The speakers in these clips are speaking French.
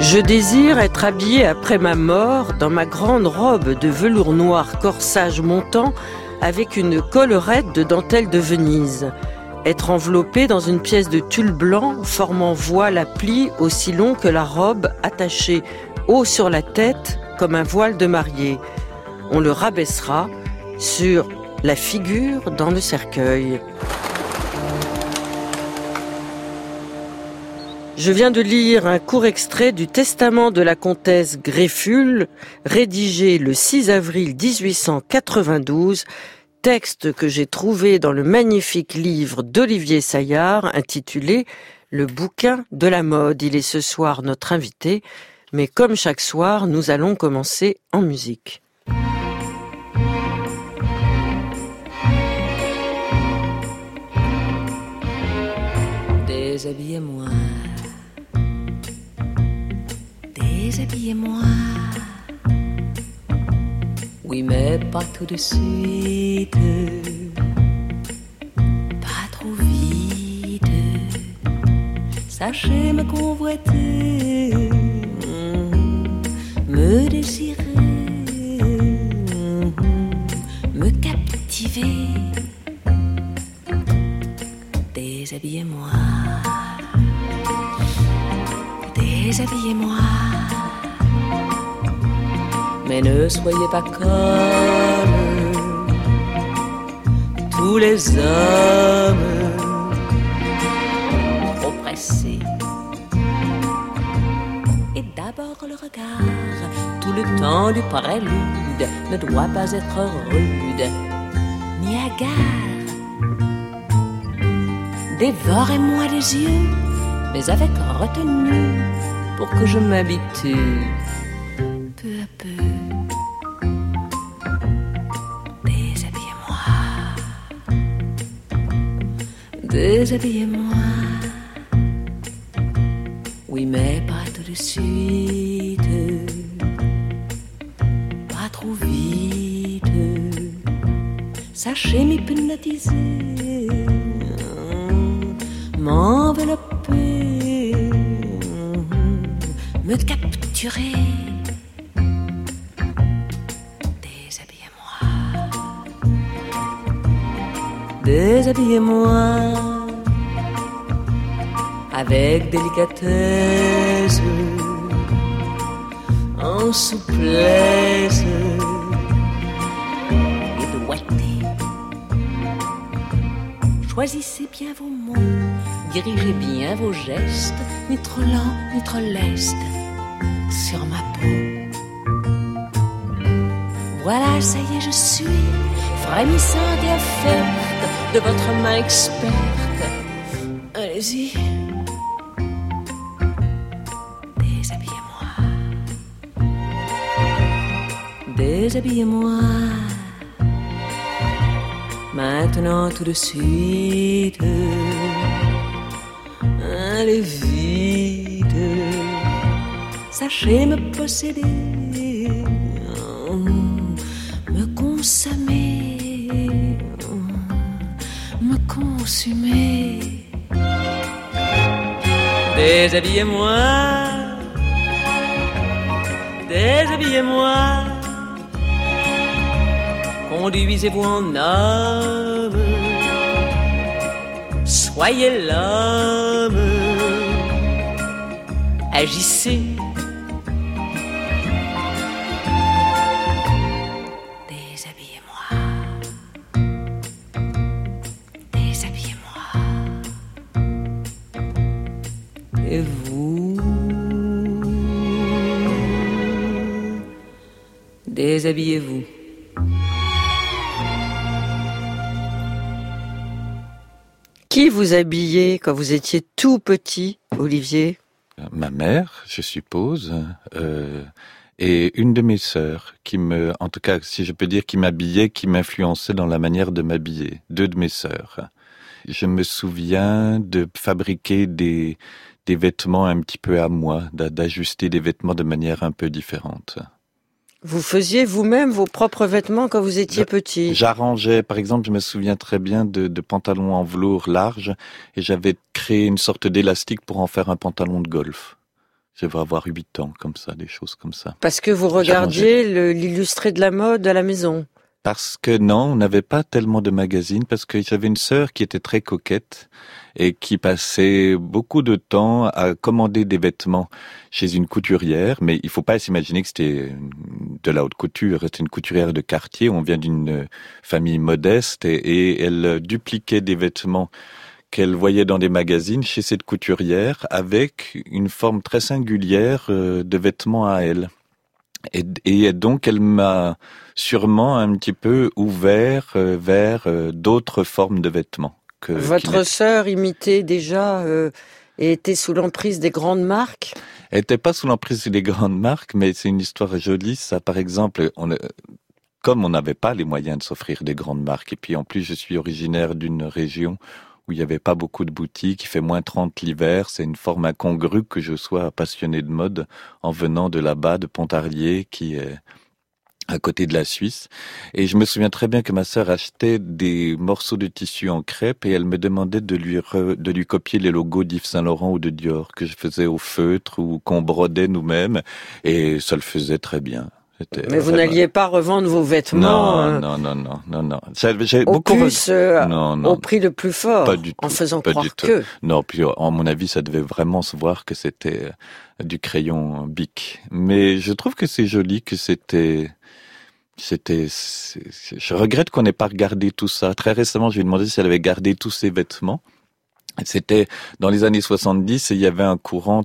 Je désire être habillée après ma mort dans ma grande robe de velours noir corsage montant avec une collerette de dentelle de Venise. Être enveloppée dans une pièce de tulle blanc formant voile à plis aussi long que la robe attachée haut sur la tête comme un voile de mariée. On le rabaissera sur la figure dans le cercueil. Je viens de lire un court extrait du testament de la comtesse Greffule, rédigé le 6 avril 1892, texte que j'ai trouvé dans le magnifique livre d'Olivier Saillard intitulé « Le bouquin de la mode ». Il est ce soir notre invité, mais comme chaque soir, nous allons commencer en musique. Déshabillez-moi. Déshabillez-moi. Oui, mais pas tout de suite. Pas trop vite. Sachez me convoiter, me désirer, me captiver. Déshabillez-moi. Déshabillez-moi. Mais ne soyez pas comme tous les hommes, trop pressés. Et d'abord le regard, tout le temps du prélude, ne doit pas être rude, ni hagard. Dévorez-moi les yeux, mais avec retenue, pour que je m'habitue peu à peu. Déshabillez-moi. Oui, mais pas tout de suite, pas trop vite. Sachez m'hypnotiser, m'envelopper, me capturer. Déshabillez-moi. Déshabillez-moi. Avec délicatesse, en souplesse et doigté. Choisissez bien vos mots, dirigez bien vos gestes, ni trop lent, ni trop leste, sur ma peau. Voilà, ça y est, je suis frémissante et offerte de votre main experte. Allez-y. Déshabillez-moi. Maintenant tout de suite. Allez vite. Sachez me posséder, me consommer, me consumer. Déshabillez-moi. Déshabillez-moi. Conduisez-vous en homme, soyez l'homme, agissez. Déshabillez-moi. Déshabillez-moi. Et vous, déshabillez-vous. Qui vous habillait quand vous étiez tout petit, Olivier ? Ma mère, je suppose, et une de mes sœurs qui en tout cas, si je peux dire, qui m'habillait, qui m'influençait dans la manière de m'habiller. 2 de mes sœurs. Je me souviens de fabriquer des vêtements un petit peu à moi, d'ajuster des vêtements de manière un peu différente. Vous faisiez vous-même vos propres vêtements quand vous étiez petit? J'arrangeais, par exemple, je me souviens très bien de pantalons en velours large et j'avais créé une sorte d'élastique pour en faire un pantalon de golf. Je vais avoir 8 ans, comme ça, des choses comme ça. Parce que vous regardiez l'illustré de la mode à la maison? Parce que non, on n'avait pas tellement de magazines, parce que j'avais une sœur qui était très coquette et qui passait beaucoup de temps à commander des vêtements chez une couturière, mais il faut pas s'imaginer que c'était de la haute couture, c'était une couturière de quartier, on vient d'une famille modeste et elle dupliquait des vêtements qu'elle voyait dans des magazines chez cette couturière avec une forme très singulière de vêtements à elle. Et donc, elle m'a sûrement un petit peu ouvert vers d'autres formes de vêtements. Votre sœur imitait déjà et était sous l'emprise des grandes marques? Elle n'était pas sous l'emprise des grandes marques, mais c'est une histoire jolie. Ça, par exemple, comme on n'avait pas les moyens de s'offrir des grandes marques, et puis en plus, je suis originaire d'une région où il n'y avait pas beaucoup de boutiques, il fait moins 30 l'hiver, c'est une forme incongrue que je sois passionné de mode en venant de là-bas, de Pontarlier, qui est à côté de la Suisse. Et je me souviens très bien que ma sœur achetait des morceaux de tissu en crêpe et elle me demandait de lui copier les logos d'Yves Saint-Laurent ou de Dior que je faisais au feutre ou qu'on brodait nous-mêmes, et ça le faisait très bien. Mais vous n'alliez pas revendre vos vêtements Non. Au prix le plus fort, pas du tout, en faisant pas croire du tout. que... Non, puis à mon avis, ça devait vraiment se voir que c'était du crayon Bic. Mais je trouve que c'est joli, que je regrette qu'on n'ait pas regardé tout ça. Très récemment, je lui ai demandé si elle avait gardé tous ses vêtements. C'était dans les années 70 et il y avait un courant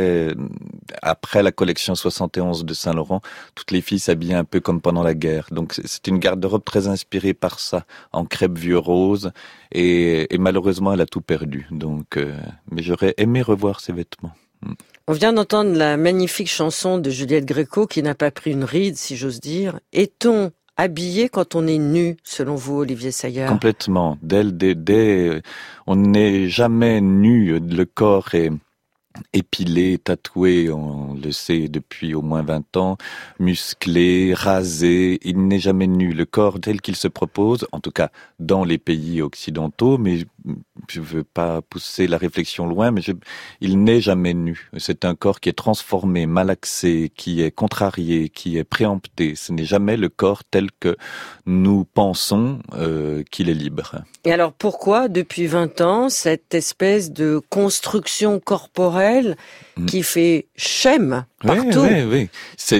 après la collection 71 de Saint-Laurent, toutes les filles s'habillaient un peu comme pendant la guerre. Donc c'était une garde-robe très inspirée par ça, en crêpe vieux rose, et malheureusement elle a tout perdu. Donc, mais j'aurais aimé revoir ses vêtements. On vient d'entendre la magnifique chanson de Juliette Gréco qui n'a pas pris une ride, si j'ose dire. Est-on habillé quand on est nu, selon vous, Olivier Saillard? Complètement. On n'est jamais nu. Le corps est épilé, tatoué, on le sait depuis au moins 20 ans, musclé, rasé, il n'est jamais nu. Le corps tel qu'il se propose, en tout cas dans les pays occidentaux, mais je veux pas pousser la réflexion loin, mais il n'est jamais nu. C'est un corps qui est transformé, malaxé, qui est contrarié, qui est préempté. Ce n'est jamais le corps tel que nous pensons qu'il est libre. Et alors pourquoi, depuis 20 ans, cette espèce de construction corporelle qui fait schème partout, oui.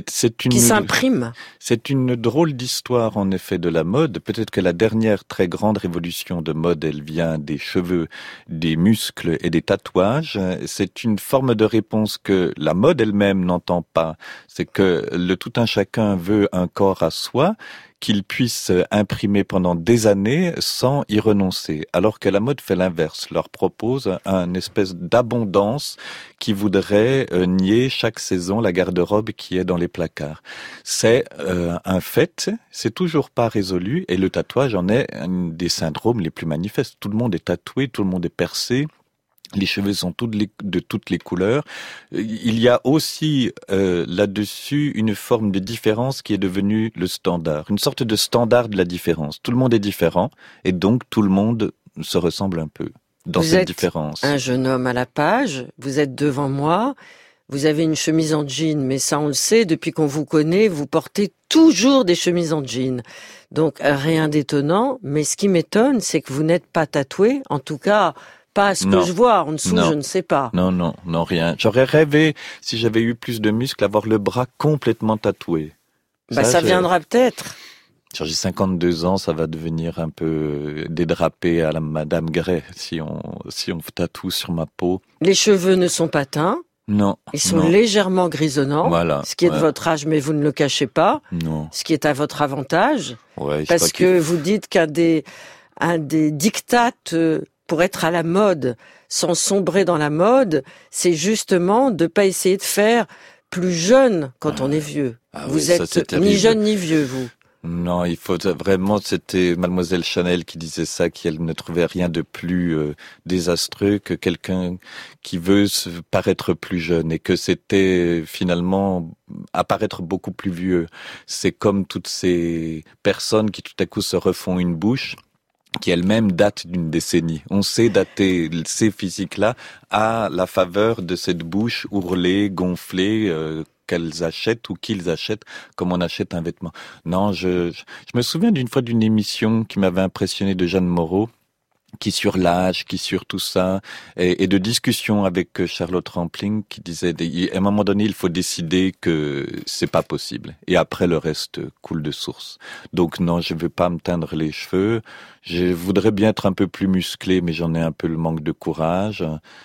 qui s'imprime? C'est une drôle d'histoire, en effet, de la mode. Peut-être que la dernière très grande révolution de mode, elle vient des cheveux, des muscles et des tatouages. C'est une forme de réponse que la mode elle-même n'entend pas. C'est que le tout un chacun veut un corps à soi, qu'il puisse imprimer pendant des années sans y renoncer. Alors que la mode fait l'inverse, leur propose une espèce d'abondance qui voudrait nier chaque saison la garde-robe qui est dans les placards. C'est un fait, c'est toujours pas résolu, et le tatouage en est un des syndromes les plus manifestes. Tout le monde est tatoué, tout le monde est percé. Les cheveux sont de toutes les couleurs. Il y a aussi là-dessus une forme de différence qui est devenue le standard, une sorte de standard de la différence. Tout le monde est différent et donc tout le monde se ressemble un peu dans cette différence. Vous êtes un jeune homme à la page, vous êtes devant moi, vous avez une chemise en jean, mais ça on le sait, depuis qu'on vous connaît, vous portez toujours des chemises en jean. Donc rien d'étonnant, mais ce qui m'étonne, c'est que vous n'êtes pas tatoué, en tout cas... Pas à ce que je vois, en dessous, je ne sais pas. Non, rien. J'aurais rêvé, si j'avais eu plus de muscles, avoir le bras complètement tatoué. Ça viendra peut-être. J'ai 52 ans, ça va devenir un peu dédrapé à la Madame Gray, si on tatoue sur ma peau. Les cheveux ne sont pas teints. Non. Ils sont légèrement grisonnants. Voilà. Ce qui est de votre âge, mais vous ne le cachez pas. Non. Ce qui est à votre avantage. Ouais, parce que vous dites qu'un des dictates pour être à la mode, sans sombrer dans la mode, c'est justement de pas essayer de faire plus jeune quand on est vieux. Vous êtes ni jeune ni vieux, vous. Non, il faut vraiment, c'était Mademoiselle Chanel qui disait ça, qu'elle ne trouvait rien de plus désastreux que quelqu'un qui veut paraître plus jeune, et que c'était finalement apparaître beaucoup plus vieux. C'est comme toutes ces personnes qui tout à coup se refont une bouche, qui elle-même date d'une décennie. On sait dater ces physiques-là à la faveur de cette bouche ourlée, gonflée, qu'elles achètent ou qu'ils achètent, comme on achète un vêtement. Non, je me souviens d'une fois d'une émission qui m'avait impressionné de Jeanne Moreau, qui sur l'âge, qui sur tout ça, et de discussions avec Charlotte Rampling, qui disait, à un moment donné, il faut décider que c'est pas possible. Et après, le reste coule de source. Donc non, je veux pas me teindre les cheveux. Je voudrais bien être un peu plus musclé, mais j'en ai un peu le manque de courage.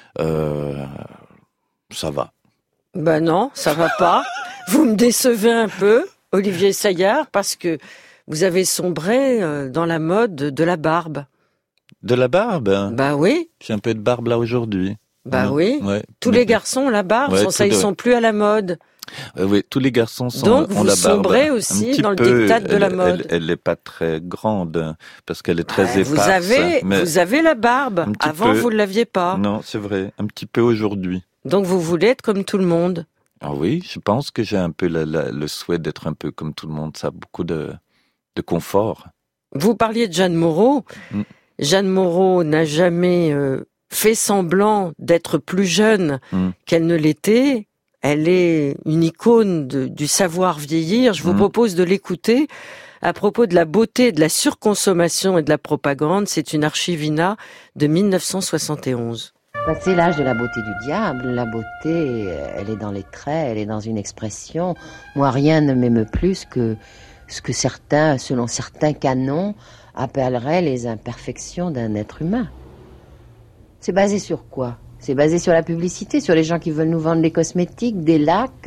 Ça va. Ben non, ça va pas. Vous me décevez un peu, Olivier Saillard, parce que vous avez sombré dans la mode de la barbe. De la barbe? Bah oui. J'ai un peu de barbe là aujourd'hui. Bah oui. Ouais. Tous les garçons ont la barbe, Ouais, ils sont plus à la mode. Oui, tous les garçons ont Donc la vous barbe. sombrez aussi dans le diktat de la mode. Elle n'est pas très grande parce qu'elle est très éparse. Vous avez la barbe. Avant vous ne l'aviez pas. Non, c'est vrai, un petit peu aujourd'hui. Donc vous voulez être comme tout le monde. Ah oui, je pense que j'ai un peu le souhait d'être un peu comme tout le monde. Ça a beaucoup de confort. Vous parliez de Jeanne Moreau. Jeanne Moreau n'a jamais fait semblant d'être plus jeune qu'elle ne l'était. Elle est une icône du savoir vieillir. Je vous propose de l'écouter à propos de la beauté, de la surconsommation et de la propagande. C'est une archivina de 1971. C'est l'âge de la beauté du diable. La beauté, elle est dans les traits, elle est dans une expression. Moi, rien ne m'émeut plus que ce que certains, selon certains canons, appelleraient les imperfections d'un être humain. C'est basé sur quoi ? C'est basé sur la publicité, sur les gens qui veulent nous vendre des cosmétiques, des lacs,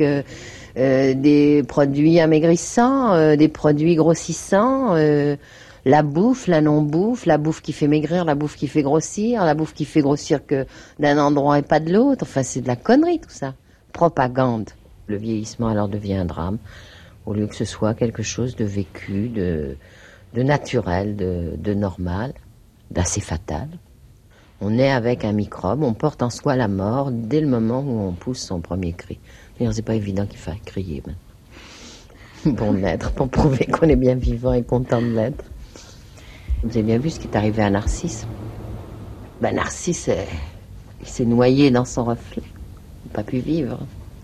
des produits amaigrissants, des produits grossissants, la bouffe, la non-bouffe, la bouffe qui fait maigrir, la bouffe qui fait grossir, la bouffe qui fait grossir que d'un endroit et pas de l'autre. Enfin, c'est de la connerie tout ça. Propagande. Le vieillissement alors devient un drame, au lieu que ce soit quelque chose de vécu, de naturel, de normal, d'assez fatal. On est avec un microbe, on porte en soi la mort dès le moment où on pousse son premier cri. D'ailleurs, c'est pas évident qu'il faille crier pour l'être, pour prouver qu'on est bien vivant et content de l'être. Vous avez bien vu ce qui est arrivé à Narcisse. Narcisse, il s'est noyé dans son reflet. Il n'a pas pu vivre.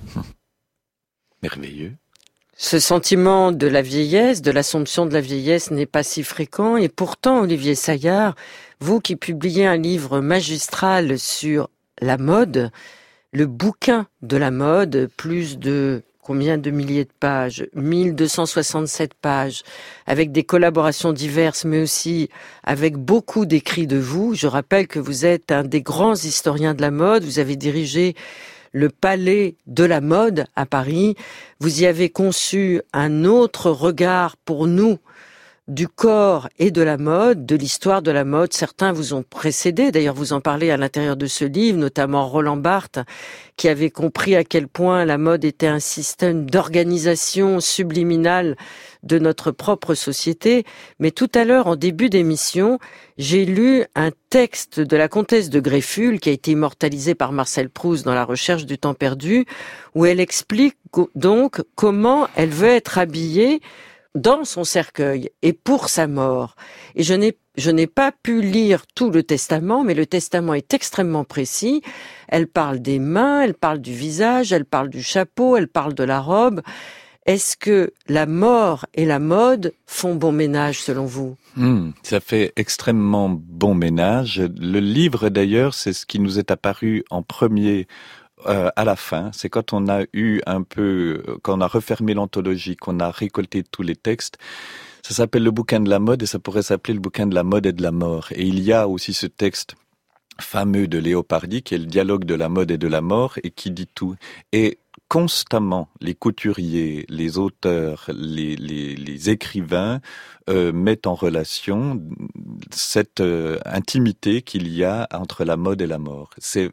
Merveilleux. Ce sentiment de la vieillesse, de l'assomption de la vieillesse n'est pas si fréquent. Et pourtant, Olivier Saillard, vous qui publiez un livre magistral sur la mode, le bouquin de la mode, plus de combien de milliers de pages, 1267 pages, avec des collaborations diverses, mais aussi avec beaucoup d'écrits de vous. Je rappelle que vous êtes un des grands historiens de la mode. Vous avez dirigé le Palais de la Mode à Paris. Vous y avez conçu un autre regard pour nous du corps et de la mode, de l'histoire de la mode. Certains vous ont précédé, d'ailleurs vous en parlez à l'intérieur de ce livre, notamment Roland Barthes, qui avait compris à quel point la mode était un système d'organisation subliminale de notre propre société. Mais tout à l'heure, en début d'émission, j'ai lu un texte de la comtesse de Greffulhes, qui a été immortalisé par Marcel Proust dans La Recherche du temps perdu, où elle explique donc comment elle veut être habillée dans son cercueil et pour sa mort. Et je n'ai pas pu lire tout le testament, mais le testament est extrêmement précis. Elle parle des mains, elle parle du visage, elle parle du chapeau, elle parle de la robe. Est-ce que la mort et la mode font bon ménage selon vous ? Ça fait extrêmement bon ménage. Le livre d'ailleurs, c'est ce qui nous est apparu en premier à la fin, c'est quand on a eu quand on a refermé l'anthologie, qu'on a récolté tous les textes. Ça s'appelle le bouquin de la mode et ça pourrait s'appeler le bouquin de la mode et de la mort. Et il y a aussi ce texte fameux de Léopardi qui est le dialogue de la mode et de la mort et qui dit tout. Et constamment, les couturiers, les auteurs, les écrivains mettent en relation cette intimité qu'il y a entre la mode et la mort. C'est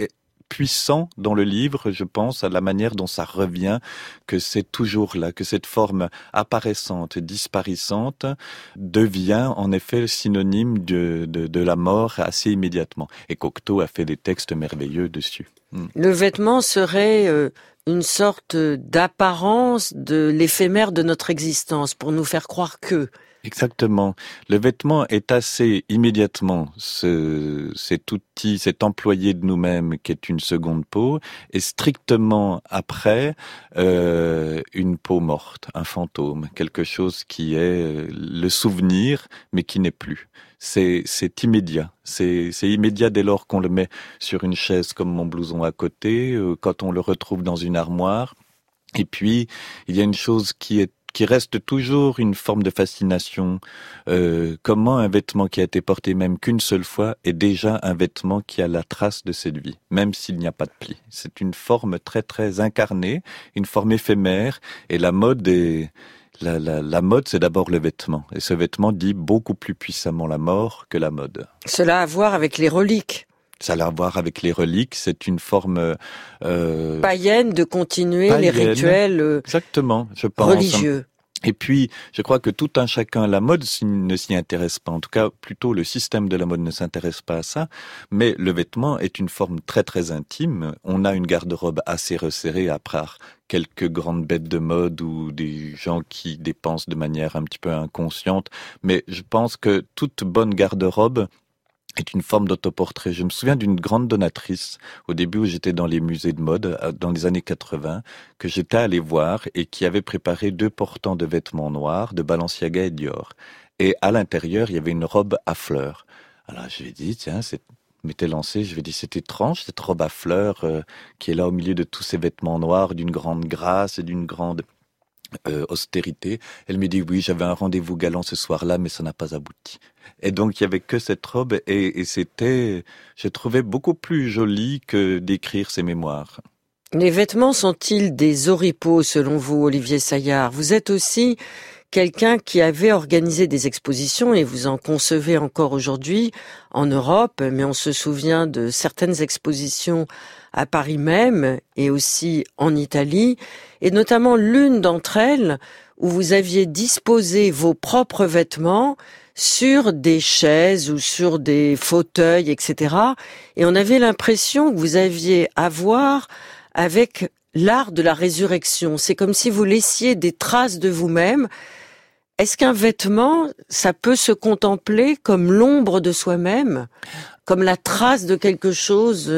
puissant dans le livre, je pense, à la manière dont ça revient, que c'est toujours là, que cette forme apparaissante, disparaissante, devient en effet synonyme de la mort assez immédiatement. Et Cocteau a fait des textes merveilleux dessus. Le vêtement serait une sorte d'apparence de l'éphémère de notre existence, pour nous faire croire que... Exactement. Le vêtement est assez immédiatement cet outil, cet employé de nous-mêmes qui est une seconde peau, et strictement après une peau morte, un fantôme, quelque chose qui est le souvenir mais qui n'est plus. C'est immédiat. C'est immédiat dès lors qu'on le met sur une chaise comme mon blouson à côté, quand on le retrouve dans une armoire. Et puis il y a une chose qui reste toujours une forme de fascination. Comment un vêtement qui a été porté même qu'une seule fois est déjà un vêtement qui a la trace de cette vie, même s'il n'y a pas de pli. C'est une forme très très incarnée, une forme éphémère, et la mode la mode, c'est d'abord le vêtement. Et ce vêtement dit beaucoup plus puissamment la mort que la mode. Cela a à voir avec les reliques. Ça a à voir avec les reliques, c'est une forme païenne de continuer les rituels exactement, je pense, religieux. Et puis, je crois que tout un chacun, la mode ne s'y intéresse pas. En tout cas, plutôt le système de la mode ne s'intéresse pas à ça. Mais le vêtement est une forme très très intime. On a une garde-robe assez resserrée, à part quelques grandes bêtes de mode ou des gens qui dépensent de manière un petit peu inconsciente. Mais je pense que toute bonne garde-robe est une forme d'autoportrait. Je me souviens d'une grande donatrice, au début où j'étais dans les musées de mode, dans les années 80, que j'étais allé voir et qui avait préparé 2 portants de vêtements noirs de Balenciaga et Dior. Et à l'intérieur, il y avait une robe à fleurs. Alors je lui ai dit, tiens, m'était lancé, je lui ai dit, c'est étrange cette robe à fleurs qui est là au milieu de tous ces vêtements noirs, d'une grande grâce et d'une grande austérité. Elle me dit, oui, j'avais un rendez-vous galant ce soir-là, mais ça n'a pas abouti. Et donc, il y avait que cette robe et c'était, je trouvais beaucoup plus joli que d'écrire ses mémoires. Les vêtements sont-ils des oripeaux, selon vous, Olivier Saillard? Vous êtes aussi quelqu'un qui avait organisé des expositions, et vous en concevez encore aujourd'hui, en Europe, mais on se souvient de certaines expositions à Paris même, et aussi en Italie, et notamment l'une d'entre elles, où vous aviez disposé vos propres vêtements sur des chaises ou sur des fauteuils, etc. Et on avait l'impression que vous aviez à voir avec l'art de la résurrection. C'est comme si vous laissiez des traces de vous-même. Est-ce qu'un vêtement, ça peut se contempler comme l'ombre de soi-même, comme la trace de quelque chose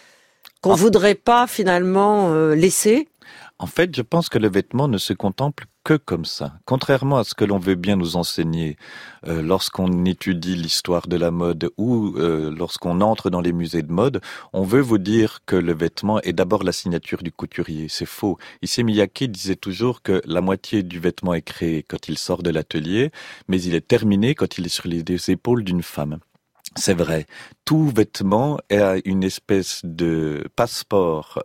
qu'on voudrait pas finalement laisser? En fait, je pense que le vêtement ne se contemple que comme ça. Contrairement à ce que l'on veut bien nous enseigner lorsqu'on étudie l'histoire de la mode ou lorsqu'on entre dans les musées de mode, on veut vous dire que le vêtement est d'abord la signature du couturier. C'est faux. Issey Miyake disait toujours que la moitié du vêtement est créé quand il sort de l'atelier, mais il est terminé quand il est sur les épaules d'une femme. C'est vrai, tout vêtement a une espèce de passeport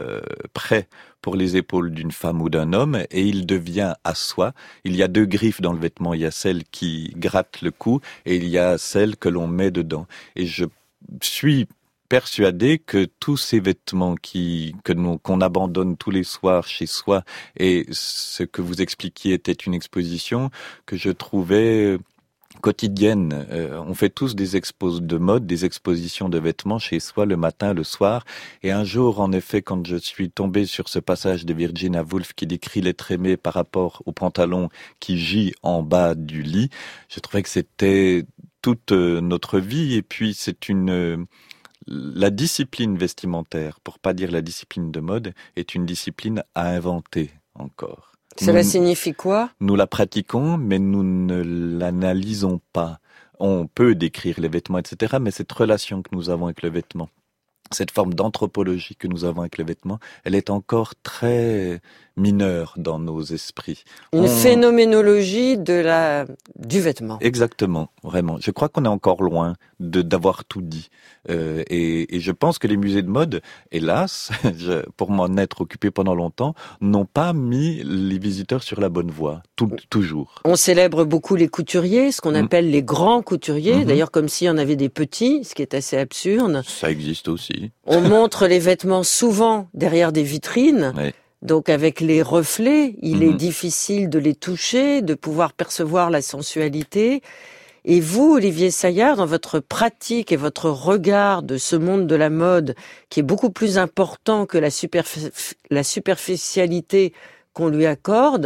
prêt pour les épaules d'une femme ou d'un homme et il devient à soi. Il y a 2 griffes dans le vêtement, il y a celle qui gratte le cou et il y a celle que l'on met dedans. Et je suis persuadé que tous ces vêtements qu'on abandonne tous les soirs chez soi, et ce que vous expliquiez était une exposition que je trouvais quotidienne. On fait tous des expos de mode, des expositions de vêtements chez soi le matin, le soir. Et un jour, en effet, quand je suis tombé sur ce passage de Virginia Woolf qui décrit l'être aimé par rapport au pantalon qui gît en bas du lit, je trouvais que c'était toute notre vie. Et puis, c'est la discipline vestimentaire, pour pas dire la discipline de mode, est une discipline à inventer encore. Cela signifie quoi? Nous la pratiquons, mais nous ne l'analysons pas. On peut décrire les vêtements, etc., mais cette relation que nous avons avec le vêtement, cette forme d'anthropologie que nous avons avec le vêtement, elle est encore très mineure dans nos esprits. Une phénoménologie du vêtement. Exactement, vraiment. Je crois qu'on est encore loin d'avoir tout dit. Et je pense que les musées de mode, hélas, pour m'en être occupé pendant longtemps, n'ont pas mis les visiteurs sur la bonne voie, toujours. On célèbre beaucoup les couturiers, ce qu'on appelle les grands couturiers, d'ailleurs comme s'il y en avait des petits, ce qui est assez absurde. Ça existe aussi. On montre les vêtements souvent derrière des vitrines. Oui. Donc avec les reflets, il est difficile de les toucher, de pouvoir percevoir la sensualité. Et vous, Olivier Saillard, dans votre pratique et votre regard de ce monde de la mode, qui est beaucoup plus important que la superficialité qu'on lui accorde,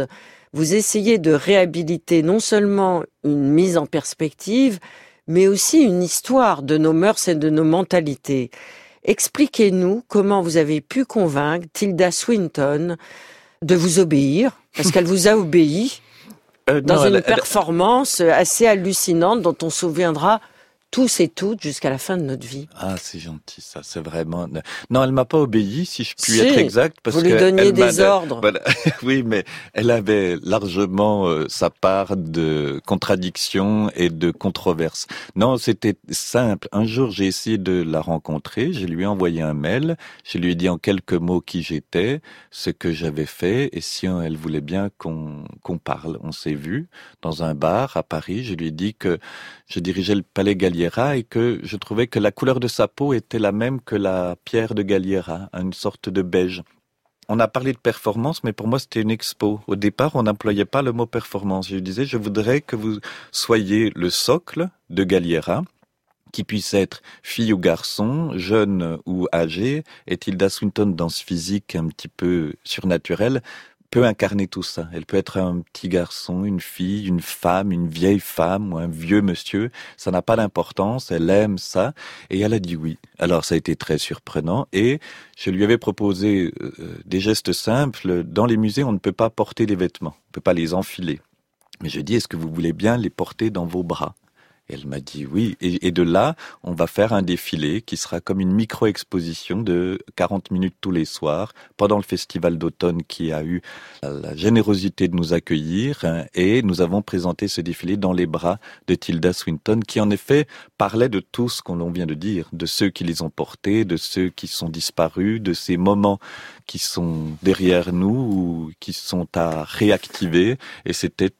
vous essayez de réhabiliter non seulement une mise en perspective, mais aussi une histoire de nos mœurs et de nos mentalités. Expliquez-nous comment vous avez pu convaincre Tilda Swinton de vous obéir, parce qu'elle vous a obéi dans une performance assez hallucinante dont on se souviendra tous et toutes jusqu'à la fin de notre vie. Ah, c'est gentil, ça, c'est vraiment... Non, elle m'a pas obéi, si je puis être exact, parce que... Vous lui donniez des ordres. Voilà. Oui, mais elle avait largement sa part de contradictions et de controverses. Non, c'était simple. Un jour, j'ai essayé de la rencontrer, je lui ai envoyé un mail, je lui ai dit en quelques mots qui j'étais, ce que j'avais fait, et si elle voulait bien qu'on parle. On s'est vu dans un bar à Paris, je lui ai dit que je dirigeais le Palais Galliera et que je trouvais que la couleur de sa peau était la même que la pierre de Galliera, une sorte de beige. On a parlé de performance, mais pour moi c'était une expo. Au départ, on n'employait pas le mot performance. Je disais, je voudrais que vous soyez le socle de Galliera, qui puisse être fille ou garçon, jeune ou âgé, et Tilda Swinton, dans ce physique un petit peu surnaturel, peut incarner tout ça. Elle peut être un petit garçon, une fille, une femme, une vieille femme ou un vieux monsieur. Ça n'a pas d'importance. Elle aime ça. Et elle a dit oui. Alors ça a été très surprenant. Et je lui avais proposé des gestes simples. Dans les musées, on ne peut pas porter des vêtements. On ne peut pas les enfiler. Mais je dis, est-ce que vous voulez bien les porter dans vos bras ? Elle m'a dit oui. Et de là, on va faire un défilé qui sera comme une micro-exposition de 40 minutes tous les soirs pendant le festival d'automne qui a eu la générosité de nous accueillir. Et nous avons présenté ce défilé dans les bras de Tilda Swinton qui en effet parlait de tout ce qu'on vient de dire, de ceux qui les ont portés, de ceux qui sont disparus, de ces moments qui sont derrière nous ou qui sont à réactiver. Et c'était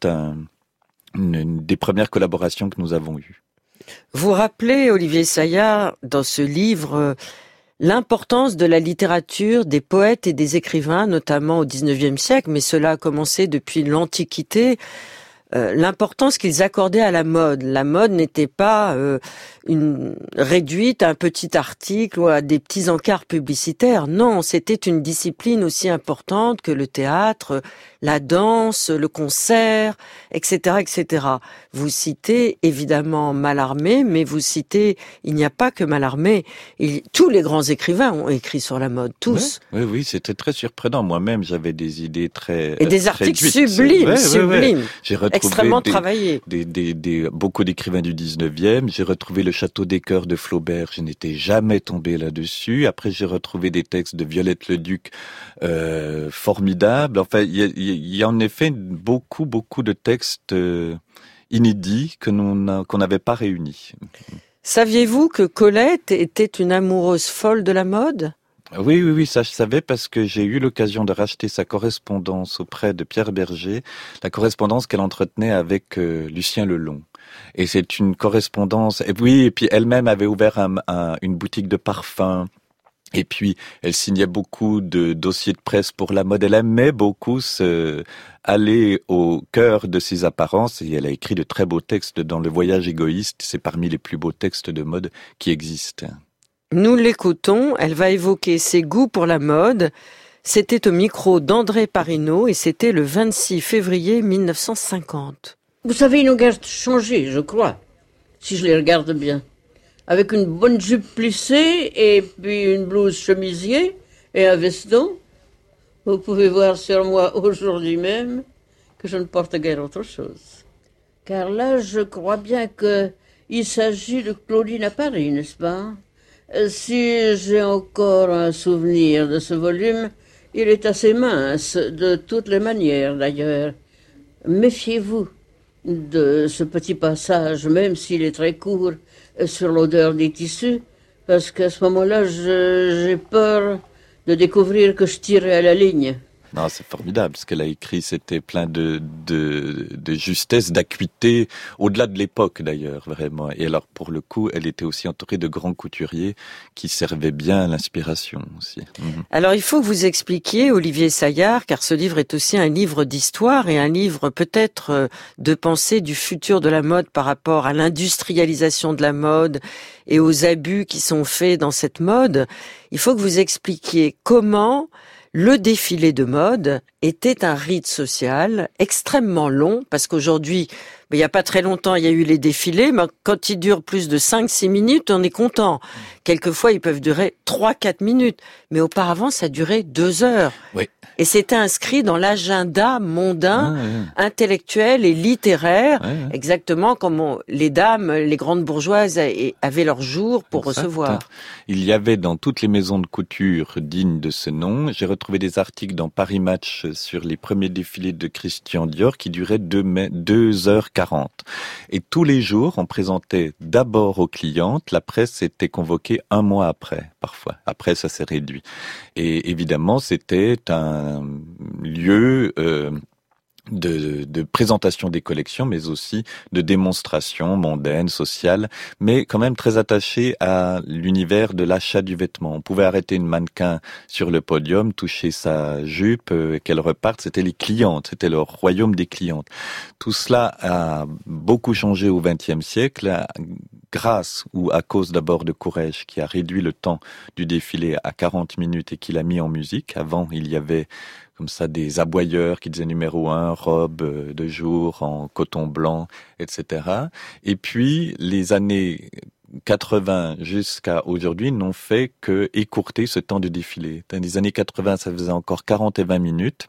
une des premières collaborations que nous avons eues. Vous rappelez, Olivier Saillard, dans ce livre, l'importance de la littérature, des poètes et des écrivains, notamment au XIXe siècle, mais cela a commencé depuis l'Antiquité, l'importance qu'ils accordaient à la mode. La mode n'était pas réduite à un petit article ou à des petits encarts publicitaires. Non, c'était une discipline aussi importante que le théâtre, la danse, le concert, etc., etc. Vous citez évidemment Mallarmé, mais vous citez, il n'y a pas que Mallarmé. Tous les grands écrivains ont écrit sur la mode, tous. Oui, c'était très surprenant. Moi-même, j'avais des idées très et des articles sublimes, sublimes. J'ai retrouvé extrêmement travaillé. Beaucoup d'écrivains du 19e. J'ai retrouvé Le Château des Cœurs de Flaubert. Je n'étais jamais tombé là-dessus. Après, j'ai retrouvé des textes de Violette Leduc formidables. Enfin, il y a en effet beaucoup de textes inédits qu'on n'avait pas réunis. Saviez-vous que Colette était une amoureuse folle de la mode ? Oui, ça je savais parce que j'ai eu l'occasion de racheter sa correspondance auprès de Pierre Berger, la correspondance qu'elle entretenait avec Lucien Lelong. Et c'est une correspondance, et puis elle-même avait ouvert une boutique de parfums. Et puis, elle signait beaucoup de dossiers de presse pour la mode. Elle aimait beaucoup aller au cœur de ses apparences et elle a écrit de très beaux textes dans Le Voyage égoïste. C'est parmi les plus beaux textes de mode qui existent. Nous l'écoutons, elle va évoquer ses goûts pour la mode. C'était au micro d'André Parinaud et c'était le 26 février 1950. Vous savez, ils ont guère changé, je crois, si je les regarde bien. Avec une bonne jupe plissée et puis une blouse chemisier et un veston. Vous pouvez voir sur moi aujourd'hui même que je ne porte guère autre chose. Car là, je crois bien qu'il s'agit de Claudine à Paris, n'est-ce pas ? Si j'ai encore un souvenir de ce volume, il est assez mince, de toutes les manières d'ailleurs. Méfiez-vous de ce petit passage, même s'il est très court, sur l'odeur des tissus, parce qu'à ce moment-là, j'ai peur de découvrir que je tirais à la ligne. Non, c'est formidable. Ce qu'elle a écrit, c'était plein de justesse, d'acuité, au-delà de l'époque d'ailleurs, vraiment. Et alors, pour le coup, elle était aussi entourée de grands couturiers qui servaient bien à l'inspiration aussi. Alors, il faut que vous expliquiez, Olivier Saillard, car ce livre est aussi un livre d'histoire et un livre peut-être de pensée du futur de la mode par rapport à l'industrialisation de la mode et aux abus qui sont faits dans cette mode. Il faut que vous expliquiez comment le défilé de mode était un rite social extrêmement long, parce qu'aujourd'hui, il n'y a pas très longtemps, il y a eu les défilés, mais quand ils durent plus de 5-6 minutes, on est content. Quelquefois, ils peuvent durer 3-4 minutes, mais auparavant, ça durait 2 heures. Oui. Et c'était inscrit dans l'agenda mondain, intellectuel et littéraire, exactement comme les dames, les grandes bourgeoises avaient leur jour pour recevoir. Il y avait dans toutes les maisons de couture dignes de ce nom, j'ai retrouvé des articles dans Paris Match sur les premiers défilés de Christian Dior qui duraient 2h40. Et tous les jours, on présentait d'abord aux clientes, la presse était convoquée 1 mois après, parfois. Après, ça s'est réduit. Et évidemment, c'était un lieu de présentation des collections, mais aussi de démonstration mondaine, sociale, mais quand même très attaché à l'univers de l'achat du vêtement. On pouvait arrêter une mannequin sur le podium, toucher sa jupe, qu'elle reparte. C'était les clientes, c'était le royaume des clientes. Tout cela a beaucoup changé au XXe siècle, grâce ou à cause d'abord de Courrèges, qui a réduit le temps du défilé à 40 minutes et qui l'a mis en musique. Avant, il y avait comme ça des aboyeurs qui disaient numéro 1, robe de jour en coton blanc, etc. Et puis, les années 80 jusqu'à aujourd'hui n'ont fait que écourter ce temps de défilé. Dans les années 80, ça faisait encore 40 et 20 minutes.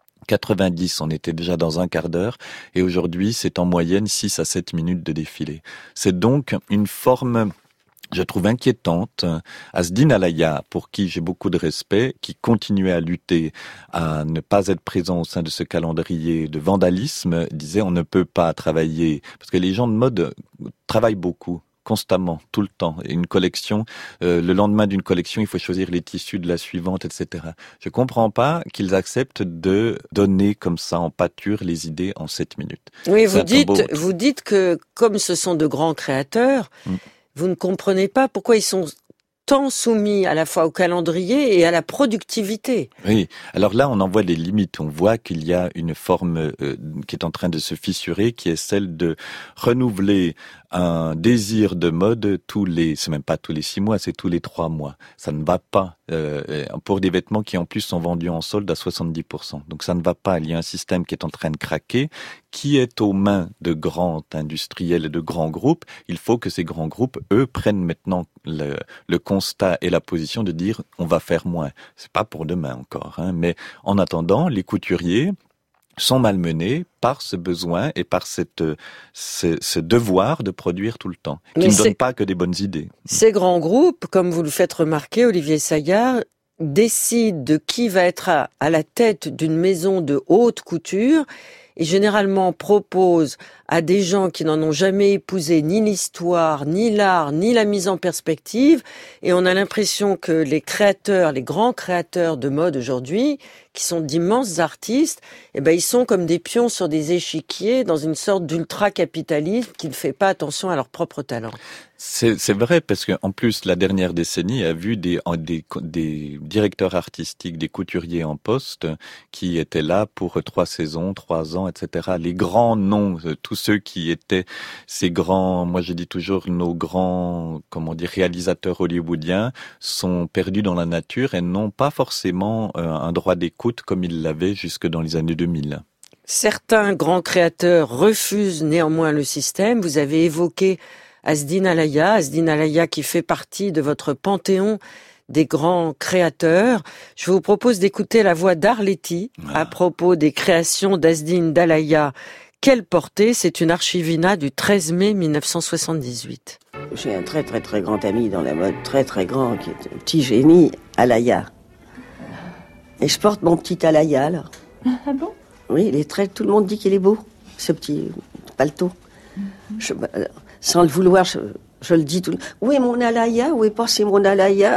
90, on était déjà dans un quart d'heure. Et aujourd'hui, c'est en moyenne 6 à 7 minutes de défilé. C'est donc une forme, je trouve, inquiétante. Asdine Alaya, pour qui j'ai beaucoup de respect, qui continuait à lutter à ne pas être présent au sein de ce calendrier de vandalisme, disait on ne peut pas travailler, parce que les gens de mode travaillent beaucoup, constamment, tout le temps. Et une collection, le lendemain d'une collection, il faut choisir les tissus de la suivante, etc. Je comprends pas qu'ils acceptent de donner comme ça en pâture les idées en 7 minutes. Oui, vous dites que comme ce sont de grands créateurs, vous ne comprenez pas pourquoi ils sont tant soumis à la fois au calendrier et à la productivité. Oui, alors là on en voit les limites, on voit qu'il y a une forme qui est en train de se fissurer, qui est celle de renouveler un désir de mode c'est même pas tous les 6 mois, c'est tous les 3 mois. Ça ne va pas pour des vêtements qui en plus sont vendus en solde à 70%. Donc ça ne va pas, il y a un système qui est en train de craquer, qui est aux mains de grands industriels et de grands groupes. Il faut que ces grands groupes, eux, prennent maintenant le constat et la position de dire on va faire moins. C'est pas pour demain encore, mais en attendant, les couturiers sont malmenés par ce besoin et par ce devoir de produire tout le temps, qui ne donne pas que des bonnes idées. Ces grands groupes, comme vous le faites remarquer, Olivier Saillard, décident de qui va être à la tête d'une maison de haute couture et généralement proposent à des gens qui n'en ont jamais épousé ni l'histoire, ni l'art, ni la mise en perspective. Et on a l'impression que les créateurs, les grands créateurs de mode aujourd'hui, qui sont d'immenses artistes, ils sont comme des pions sur des échiquiers dans une sorte d'ultra-capitalisme qui ne fait pas attention à leur propre talent. C'est vrai, parce que en plus la dernière décennie a vu des directeurs artistiques, des couturiers en poste qui étaient là pour 3 saisons, 3 ans, etc. Les grands noms, tous ceux qui étaient ces grands, moi je dis toujours nos grands, réalisateurs hollywoodiens sont perdus dans la nature et n'ont pas forcément un droit d'écoute comme ils l'avaient jusque dans les années 2000. Certains grands créateurs refusent néanmoins le système. Vous avez évoqué Asdine Alaya qui fait partie de votre panthéon des grands créateurs. Je vous propose d'écouter la voix d'Arletty à propos des créations d'Asdine Alaya. Quelle portée, c'est une archivina du 13 mai 1978. J'ai un très très très grand ami dans la mode, très très grand, qui est un petit génie, Alaya. Et je porte mon petit Alaya, là. Ah bon? Oui, tout le monde dit qu'il est beau, ce petit paletot. Sans le vouloir, je le dis tout. Où est mon Alaya? Où est passé mon Alaya?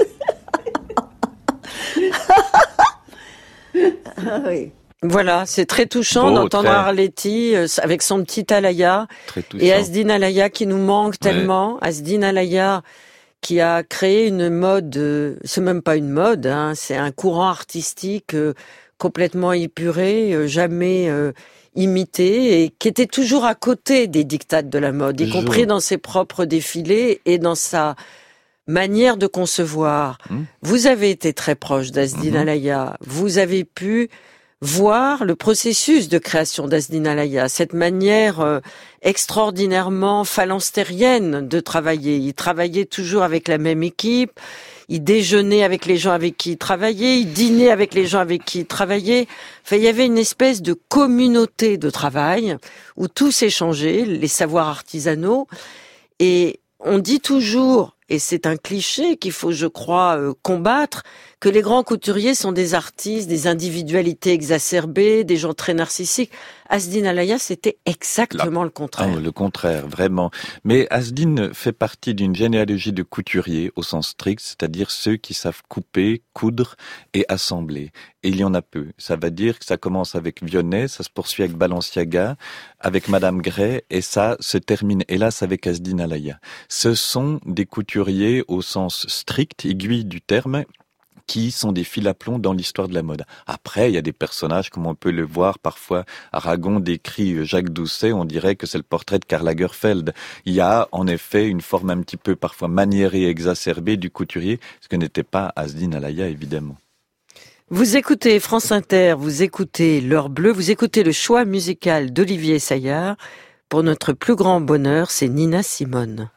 Ah oui. Voilà, c'est très touchant d'entendre Arletty avec son petit Alaya et Asdine Alaya qui nous manque tellement. Asdine Alaya qui a créé une mode, c'est même pas une mode, c'est un courant artistique complètement épuré, jamais imité et qui était toujours à côté des dictates de la mode, y compris dans ses propres défilés et dans sa manière de concevoir. Vous avez été très proche d'Asdine Alaya. Vous avez pu voir le processus de création d'Asdine Alaya, cette manière extraordinairement phalanstérienne de travailler. Il travaillait toujours avec la même équipe, il déjeunait avec les gens avec qui il travaillait, il dînait avec les gens avec qui il travaillait. Enfin, il y avait une espèce de communauté de travail où tout s'échangeait, les savoirs artisanaux. Et on dit toujours, et c'est un cliché qu'il faut, je crois, combattre, que les grands couturiers sont des artistes, des individualités exacerbées, des gens très narcissiques. Asdine Alaya, c'était exactement le contraire. Le contraire, vraiment. Mais Asdine fait partie d'une généalogie de couturiers au sens strict, c'est-à-dire ceux qui savent couper, coudre et assembler. Et il y en a peu. Ça veut dire que ça commence avec Vionnet, ça se poursuit avec Balenciaga, avec Madame Gray, et ça se termine, hélas, avec Asdine Alaya. Ce sont des couturiers au sens strict, aiguille du terme, qui sont des fils à plomb dans l'histoire de la mode. Après, il y a des personnages, comme on peut le voir parfois, Aragon décrit Jacques Doucet, on dirait que c'est le portrait de Karl Lagerfeld. Il y a en effet une forme un petit peu parfois maniérée et exacerbée du couturier, ce que n'était pas Asdine Alaya, évidemment. Vous écoutez France Inter, vous écoutez L'Heure Bleue, vous écoutez le choix musical d'Olivier Saillard. Pour notre plus grand bonheur, c'est Nina Simone.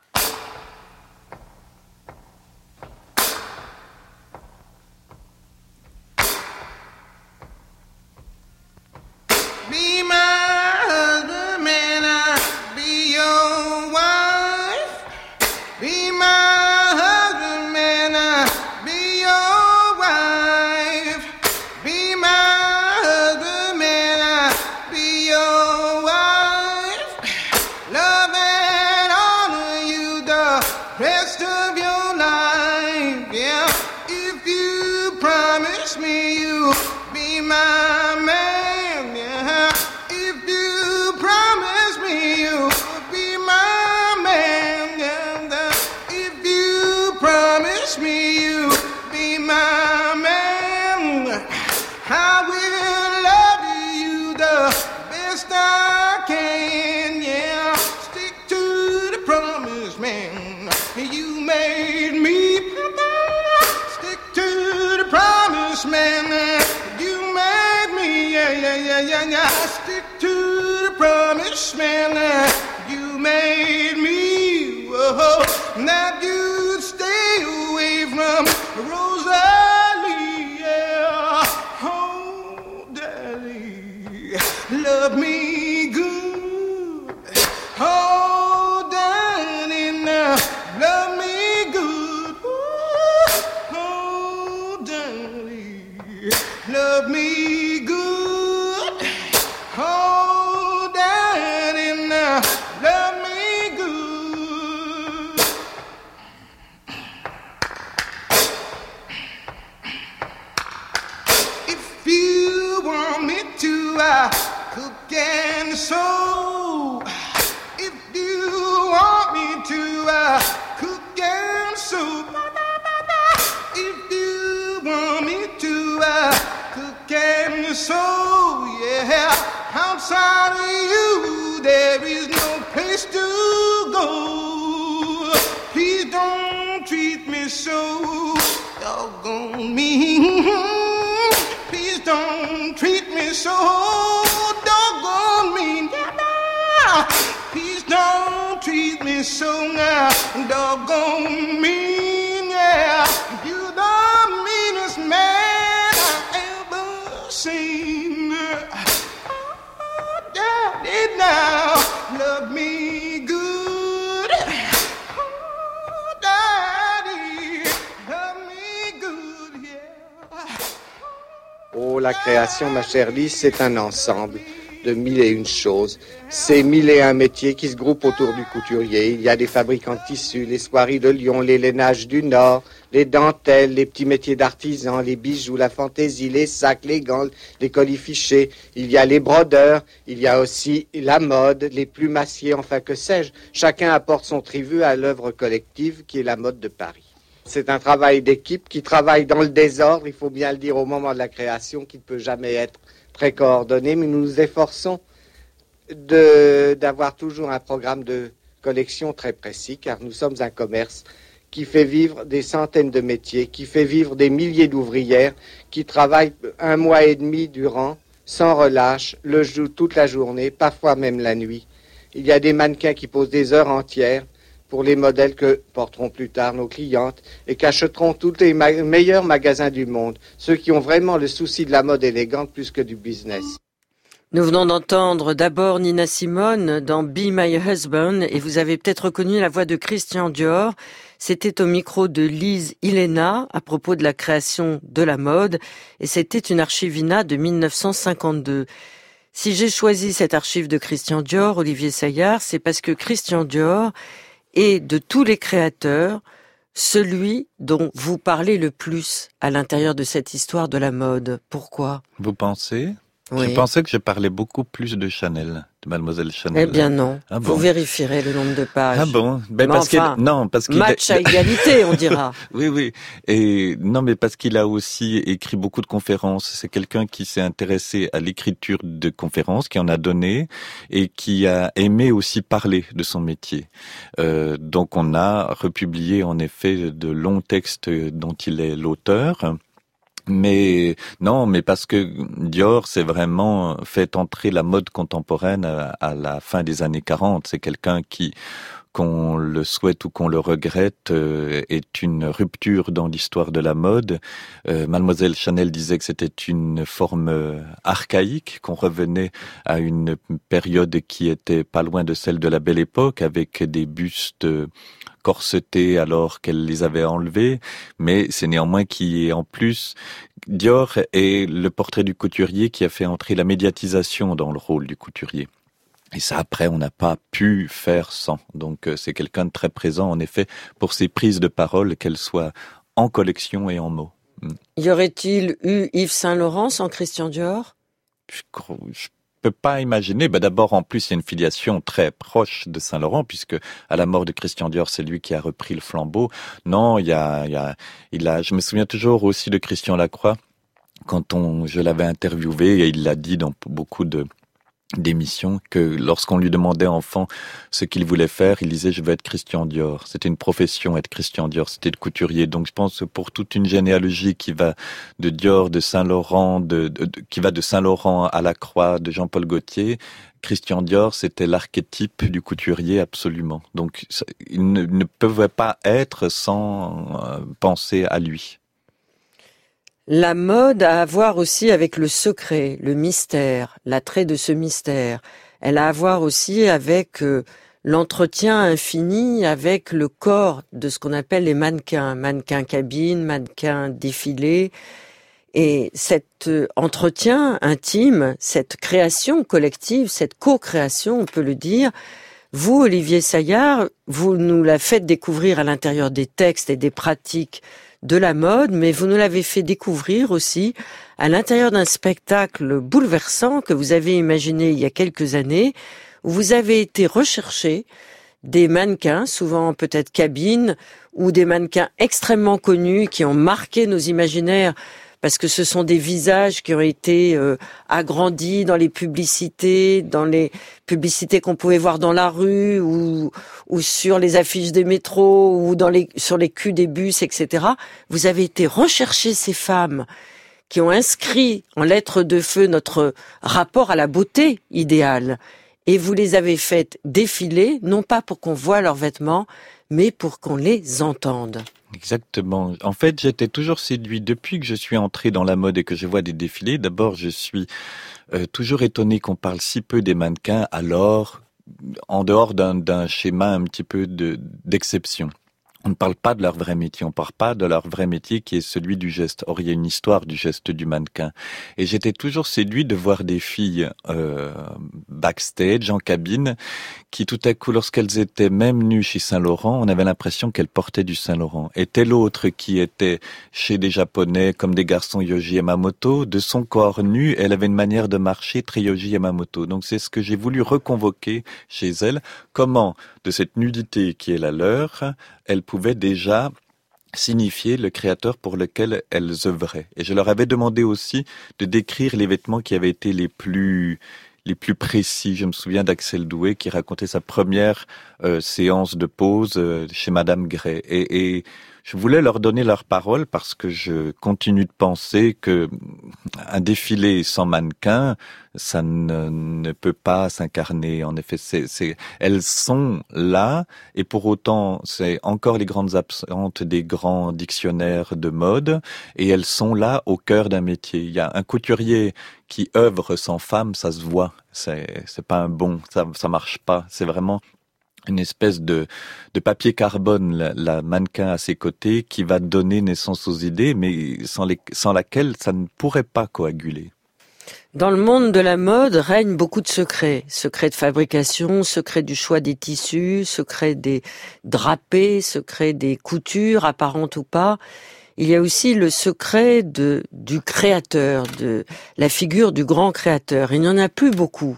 Stick to the promise, man. You made me. Whoa, that you'd stay away from Rosalie. Yeah. Oh, daddy, love me good. Oh, daddy, now love me good. Oh, daddy, love me good. Oh, daddy, now love me good. If you want me to, cook and sew. If you want me to, cook and sew. If you want me to, cook and sew, yeah. Outside of you, there is no place to go. Please don't treat me so doggone mean. Please don't treat me so doggone mean. Please don't treat me so doggone mean. Yeah, you're the meanest man I ever seen. Daddy, now love me good. Oh, daddy, love me good, yeah. Oh, la création, ma chère Lise, c'est un ensemble de 1001 choses. C'est 1001 métiers qui se groupent autour du couturier. Il y a des fabricants de tissus, les soieries de Lyon, les lainages du Nord, les dentelles, les petits métiers d'artisans, les bijoux, la fantaisie, les sacs, les gants, les colifichets. Il y a les brodeurs, il y a aussi la mode, les plumassiers, enfin que sais-je. Chacun apporte son tribut à l'œuvre collective qui est la mode de Paris. C'est un travail d'équipe qui travaille dans le désordre, il faut bien le dire au moment de la création, qui ne peut jamais être très coordonné, mais nous nous efforçons d'avoir toujours un programme de collection très précis, car nous sommes un commerce qui fait vivre des centaines de métiers, qui fait vivre des milliers d'ouvrières, qui travaillent 1 mois et demi durant, sans relâche, le jour, toute la journée, parfois même la nuit. Il y a des mannequins qui posent des heures entières pour les modèles que porteront plus tard nos clientes et qu'achèteront tous les meilleurs magasins du monde, ceux qui ont vraiment le souci de la mode élégante plus que du business. Nous venons d'entendre d'abord Nina Simone dans Be My Husband et vous avez peut-être reconnu la voix de Christian Dior. C'était au micro de Lise Ilena à propos de la création de la mode et c'était une archivina de 1952. Si j'ai choisi cette archive de Christian Dior, Olivier Saillard, c'est parce que Christian Dior est de tous les créateurs celui dont vous parlez le plus à l'intérieur de cette histoire de la mode. Pourquoi ? Vous pensez ? Oui. Je pensais que je parlais beaucoup plus de Chanel, de Mademoiselle Chanel. Eh bien non. Ah bon. Vous vérifierez le nombre de pages. Ah bon? Ben Mais parce enfin, parce qu'il match à égalité, on dira. Oui. Et non, mais parce qu'il a aussi écrit beaucoup de conférences. C'est quelqu'un qui s'est intéressé à l'écriture de conférences, qui en a donné et qui a aimé aussi parler de son métier. Donc on a republié en effet de longs textes dont il est l'auteur. Mais non, mais parce que Dior s'est vraiment fait entrer la mode contemporaine à la fin des années 40. C'est quelqu'un qui, qu'on le souhaite ou qu'on le regrette, est une rupture dans l'histoire de la mode. Mademoiselle Chanel disait que c'était une forme archaïque, qu'on revenait à une période qui était pas loin de celle de la Belle Époque, avec des bustes corsetés alors qu'elle les avait enlevés, mais c'est néanmoins qui est en plus, Dior est le portrait du couturier qui a fait entrer la médiatisation dans le rôle du couturier. Et ça, après, on n'a pas pu faire sans. Donc, c'est quelqu'un de très présent, en effet, pour ses prises de parole, qu'elles soient en collection et en mots. Y aurait-il eu Yves Saint Laurent sans Christian Dior ? Je peux pas imaginer. D'abord, en plus, il y a une filiation très proche de Saint Laurent, puisque à la mort de Christian Dior, c'est lui qui a repris le flambeau. Non, je me souviens toujours aussi de Christian Lacroix, quand je l'avais interviewé, et il l'a dit dans beaucoup d'émissions, que lorsqu'on lui demandait enfant ce qu'il voulait faire, il disait « je veux être Christian Dior ». C'était une profession, être Christian Dior, c'était de couturier. Donc je pense que pour toute une généalogie qui va de Dior, de Saint-Laurent, qui va de Saint-Laurent à Lacroix, de Jean-Paul Gaultier, Christian Dior, c'était l'archétype du couturier absolument. Donc il ne pouvait pas être sans penser à lui. La mode a à voir aussi avec le secret, le mystère, l'attrait de ce mystère. Elle a à voir aussi avec l'entretien infini avec le corps de ce qu'on appelle les mannequins. Mannequins cabine, mannequins défilé. Et cet entretien intime, cette création collective, cette co-création, on peut le dire, vous, Olivier Saillard, vous nous la faites découvrir à l'intérieur des textes et des pratiques de la mode, mais vous nous l'avez fait découvrir aussi à l'intérieur d'un spectacle bouleversant que vous avez imaginé il y a quelques années, où vous avez été rechercher des mannequins, souvent peut-être cabines, ou des mannequins extrêmement connus qui ont marqué nos imaginaires, parce que ce sont des visages qui ont été agrandis dans les publicités qu'on pouvait voir dans la rue ou sur les affiches des métros ou sur les culs des bus, etc. Vous avez été rechercher ces femmes qui ont inscrit en lettres de feu notre rapport à la beauté idéale et vous les avez faites défiler, non pas pour qu'on voie leurs vêtements, mais pour qu'on les entende. Exactement. En fait, j'étais toujours séduit depuis que je suis entré dans la mode et que je vois des défilés. D'abord, je suis toujours étonné qu'on parle si peu des mannequins, alors en dehors d'un schéma un petit peu d'exception. On ne parle pas de leur vrai métier, on ne parle pas de leur vrai métier qui est celui du geste. Or, il y a une histoire du geste du mannequin. Et j'étais toujours séduit de voir des filles backstage, en cabine, qui tout à coup, lorsqu'elles étaient même nues chez Saint-Laurent, on avait l'impression qu'elles portaient du Saint-Laurent. Et telle autre qui était chez des Japonais, comme des garçons Yohji Yamamoto, de son corps nu, elle avait une manière de marcher très Yohji Yamamoto. Donc c'est ce que j'ai voulu reconvoquer chez elle. Comment, de cette nudité qui est la leur, elles pouvaient déjà signifier le créateur pour lequel elles œuvraient. Et je leur avais demandé aussi de décrire les vêtements qui avaient été les plus les plus précis. Je me souviens d'Axel Doué qui racontait sa première séance de pose chez Madame Gray. Et je voulais leur donner leur parole parce que je continue de penser que un défilé sans mannequin, ça ne peut pas s'incarner. En effet, elles sont là et pour autant, c'est encore les grandes absentes des grands dictionnaires de mode et elles sont là au cœur d'un métier. Il y a un couturier qui œuvre sans femme, ça se voit. C'est pas un bon, ça marche pas. C'est vraiment une espèce de papier carbone, la mannequin à ses côtés, qui va donner naissance aux idées, mais sans laquelle ça ne pourrait pas coaguler. Dans le monde de la mode règne beaucoup de secrets. Secrets de fabrication, secrets du choix des tissus, secrets des drapés, secrets des coutures, apparentes ou pas. Il y a aussi le secret du créateur, de la figure du grand créateur. Il n'y en a plus beaucoup.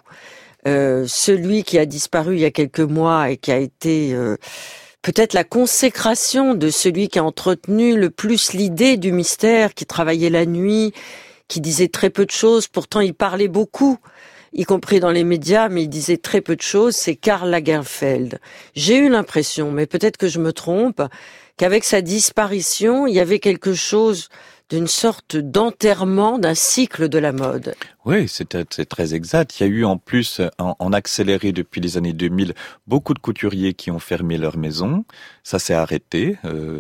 Celui qui a disparu il y a quelques mois et qui a été peut-être la consécration de celui qui a entretenu le plus l'idée du mystère, qui travaillait la nuit, qui disait très peu de choses, pourtant il parlait beaucoup, y compris dans les médias, mais il disait très peu de choses, c'est Karl Lagerfeld. J'ai eu l'impression, mais peut-être que je me trompe, qu'avec sa disparition, il y avait quelque chose d'une sorte d'enterrement d'un cycle de la mode. Oui, c'est très exact. Il y a eu en plus, en accéléré depuis les années 2000, beaucoup de couturiers qui ont fermé leur maison. Ça s'est arrêté,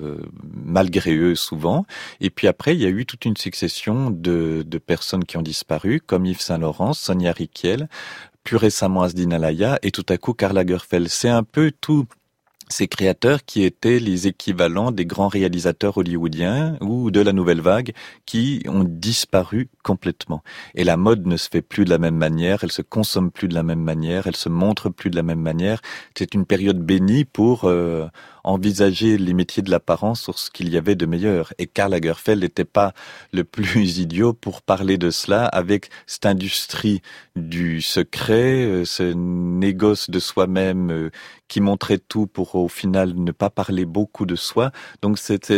malgré eux souvent. Et puis après, il y a eu toute une succession de personnes qui ont disparu, comme Yves Saint Laurent, Sonia Rykiel, plus récemment Asdin Alaya, et tout à coup Karl Lagerfeld. C'est un peu tout. Ces créateurs qui étaient les équivalents des grands réalisateurs hollywoodiens ou de la nouvelle vague qui ont disparu complètement. Et la mode ne se fait plus de la même manière, elle se consomme plus de la même manière, elle se montre plus de la même manière. C'est une période bénie pour envisager les métiers de l'apparence sur ce qu'il y avait de meilleur. Et Karl Lagerfeld n'était pas le plus idiot pour parler de cela avec cette industrie du secret, ce négoce de soi-même qui montrait tout pour au final ne pas parler beaucoup de soi. Donc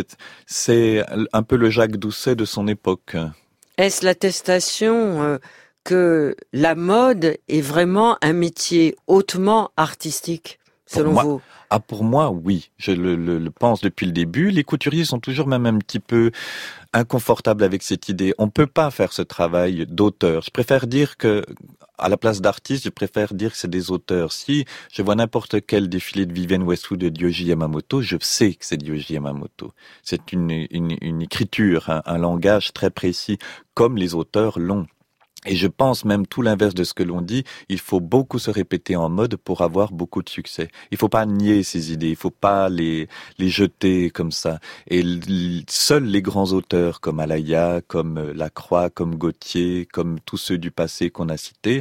c'est un peu le Jacques Doucet de son époque. Est-ce l'attestation que la mode est vraiment un métier hautement artistique, selon vous ? Pour moi, oui. Je le pense depuis le début. Les couturiers sont toujours même un petit peu inconfortables avec cette idée. On peut pas faire ce travail d'auteur. Je préfère dire que, à la place d'artiste, je préfère dire que c'est des auteurs. Si je vois n'importe quel défilé de Vivienne Westwood de Ryoji Yamamoto, je sais que c'est Ryoji Yamamoto. C'est une écriture, un langage très précis, comme les auteurs l'ont. Et je pense même tout l'inverse de ce que l'on dit, il faut beaucoup se répéter en mode pour avoir beaucoup de succès. Il faut pas nier ces idées, il faut pas les jeter comme ça. Et seuls les grands auteurs comme Alaya, comme Lacroix, comme Gautier, comme tous ceux du passé qu'on a cités,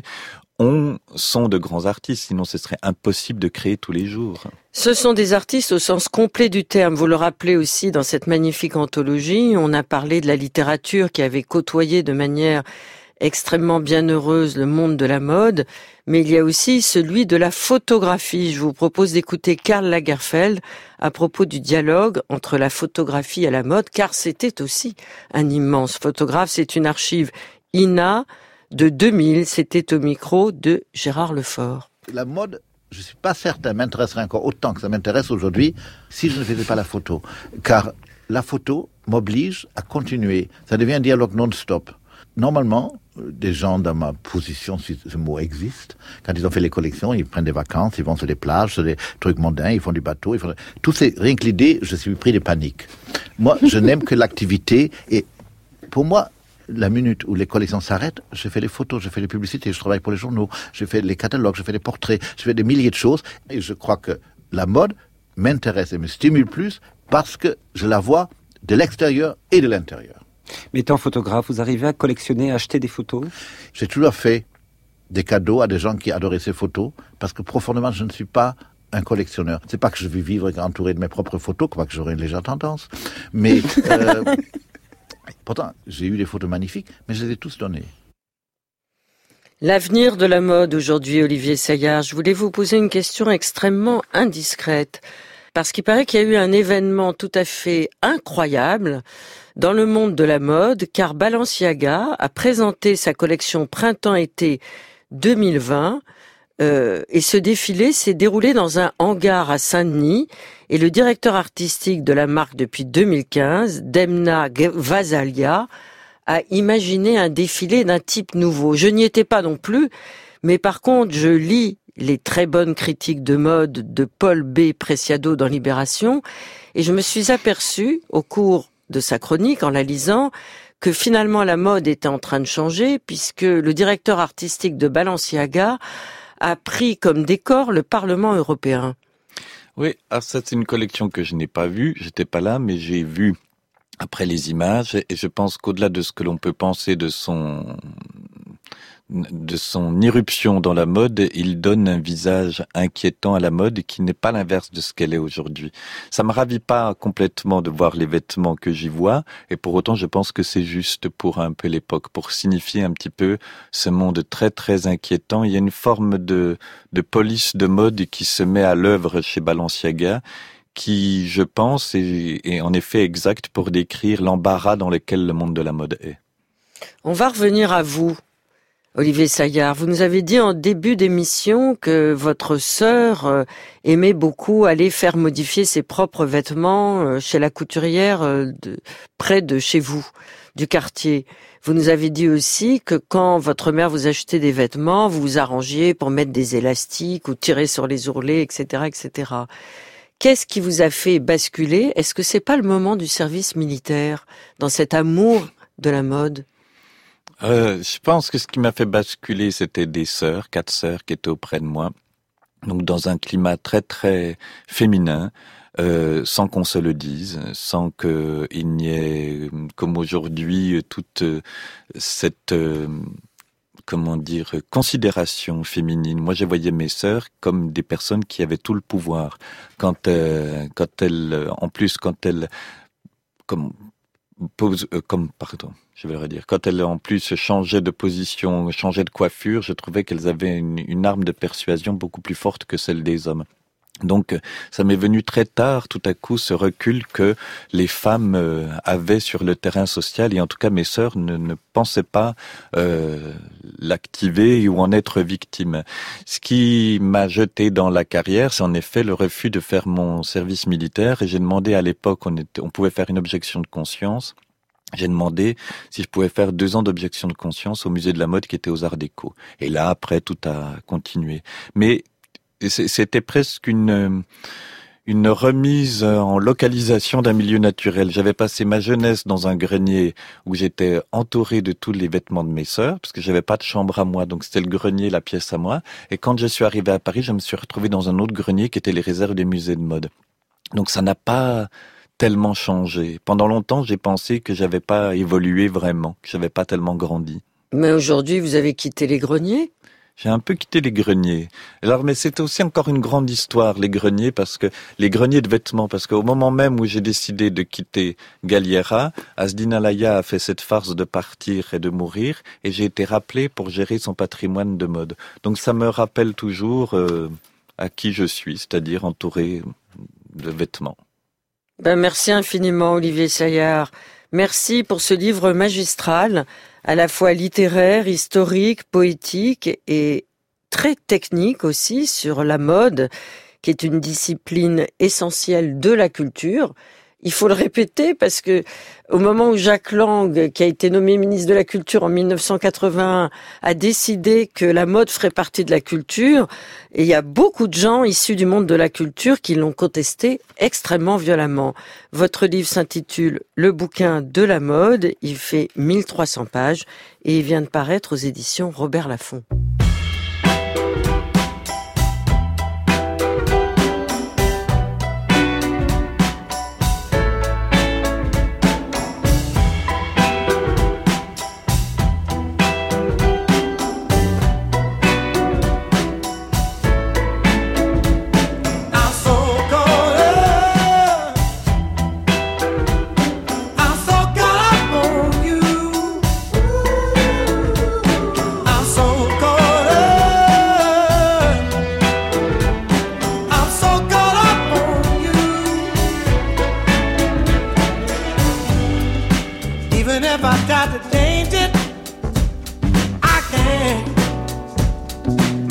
sont de grands artistes, sinon ce serait impossible de créer tous les jours. Ce sont des artistes au sens complet du terme. Vous le rappelez aussi dans cette magnifique anthologie, on a parlé de la littérature qui avait côtoyé de manière extrêmement bienheureuse le monde de la mode, mais il y a aussi celui de la photographie. Je vous propose d'écouter Karl Lagerfeld à propos du dialogue entre la photographie et la mode, car c'était aussi un immense photographe. C'est une archive INA de 2000, c'était au micro de Gérard Lefort. La mode, je ne suis pas certain, m'intéresserait encore autant que ça m'intéresse aujourd'hui si je ne faisais pas la photo, car la photo m'oblige à continuer. Ça devient un dialogue non-stop. Normalement, des gens dans ma position, si ce mot existe, quand ils ont fait les collections, ils prennent des vacances, ils vont sur des plages, sur des trucs mondains, ils font du bateau, tout c'est rien que l'idée, je suis pris de panique. Moi, je n'aime que l'activité et pour moi, la minute où les collections s'arrêtent, je fais les photos, je fais les publicités, je travaille pour les journaux, je fais les catalogues, je fais les portraits, je fais des milliers de choses et je crois que la mode m'intéresse et me stimule plus parce que je la vois de l'extérieur et de l'intérieur. Mais étant photographe, vous arrivez à collectionner, à acheter des photos ? J'ai toujours fait des cadeaux à des gens qui adoraient ces photos, parce que profondément, je ne suis pas un collectionneur. C'est pas que je vais vivre entouré de mes propres photos, quoi que j'aurais une légère tendance. Mais pourtant, j'ai eu des photos magnifiques, mais je les ai tous données. L'avenir de la mode aujourd'hui, Olivier Saillard, je voulais vous poser une question extrêmement indiscrète. Parce qu'il paraît qu'il y a eu un événement tout à fait incroyable dans le monde de la mode, car Balenciaga a présenté sa collection printemps-été 2020. Et ce défilé s'est déroulé dans un hangar à Saint-Denis et le directeur artistique de la marque depuis 2015, Demna Gvasalia, a imaginé un défilé d'un type nouveau. Je n'y étais pas non plus, mais par contre, je lis les très bonnes critiques de mode de Paul B. Preciado dans Libération et je me suis aperçu au cours de sa chronique, en la lisant, que finalement la mode était en train de changer puisque le directeur artistique de Balenciaga a pris comme décor le Parlement européen. Oui, alors ça c'est une collection que je n'ai pas vue, j'étais pas là, mais j'ai vu après les images et je pense qu'au-delà de ce que l'on peut penser de son irruption dans la mode, il donne un visage inquiétant à la mode qui n'est pas l'inverse de ce qu'elle est aujourd'hui. Ça me ravit pas complètement de voir les vêtements que j'y vois, et pour autant je pense que c'est juste pour un peu l'époque, pour signifier un petit peu ce monde très très inquiétant. Il y a une forme de police de mode qui se met à l'œuvre chez Balenciaga, qui, je pense, est en effet exact pour décrire l'embarras dans lequel le monde de la mode est. On va revenir à vous, Olivier Saillard. Vous nous avez dit en début d'émission que votre sœur aimait beaucoup aller faire modifier ses propres vêtements chez la couturière près de chez vous, du quartier. Vous nous avez dit aussi que quand votre mère vous achetait des vêtements, vous vous arrangiez pour mettre des élastiques ou tirer sur les ourlets, etc., etc. Qu'est-ce qui vous a fait basculer? Est-ce que c'est pas le moment du service militaire dans cet amour de la mode? Je pense que ce qui m'a fait basculer, c'était des sœurs, 4 sœurs qui étaient auprès de moi. Donc dans un climat très très féminin, sans qu'on se le dise, sans qu'il n'y ait, comme aujourd'hui, toute cette considération féminine. Moi, je voyais mes sœurs comme des personnes qui avaient tout le pouvoir. Quand elles en plus changeaient de position, changeaient de coiffure, je trouvais qu'elles avaient une arme de persuasion beaucoup plus forte que celle des hommes. Donc, ça m'est venu très tard, tout à coup, ce recul que les femmes avaient sur le terrain social, et en tout cas, mes sœurs ne pensaient pas l'activer ou en être victime. Ce qui m'a jeté dans la carrière, c'est en effet le refus de faire mon service militaire, et j'ai demandé à l'époque, on pouvait faire une objection de conscience. J'ai demandé si je pouvais faire 2 ans d'objection de conscience au musée de la mode qui était aux Arts Déco. Et là, après, tout a continué. Mais c'était presque une remise en localisation d'un milieu naturel. J'avais passé ma jeunesse dans un grenier où j'étais entouré de tous les vêtements de mes sœurs, parce que j'avais pas de chambre à moi, donc c'était le grenier, la pièce à moi. Et quand je suis arrivé à Paris, je me suis retrouvé dans un autre grenier qui était les réserves des musées de mode. Donc ça n'a pas tellement changé. Pendant longtemps, j'ai pensé que j'avais pas évolué vraiment, que j'avais pas tellement grandi. Mais aujourd'hui, vous avez quitté les greniers? J'ai un peu quitté les greniers. Alors, mais c'est aussi encore une grande histoire, les greniers de vêtements, parce qu'au moment même où j'ai décidé de quitter Galliera, Asdin Alaya a fait cette farce de partir et de mourir, et j'ai été rappelé pour gérer son patrimoine de mode. Donc ça me rappelle toujours à qui je suis, c'est-à-dire entouré de vêtements. Merci infiniment, Olivier Saillard. Merci pour ce livre magistral, à la fois littéraire, historique, poétique et très technique aussi sur la mode, qui est une discipline essentielle de la culture. Il faut le répéter parce que au moment où Jacques Lang, qui a été nommé ministre de la Culture en 1981, a décidé que la mode ferait partie de la culture, et il y a beaucoup de gens issus du monde de la culture qui l'ont contesté extrêmement violemment. Votre livre s'intitule « Le bouquin de la mode », il fait 1300 pages et il vient de paraître aux éditions Robert Laffont.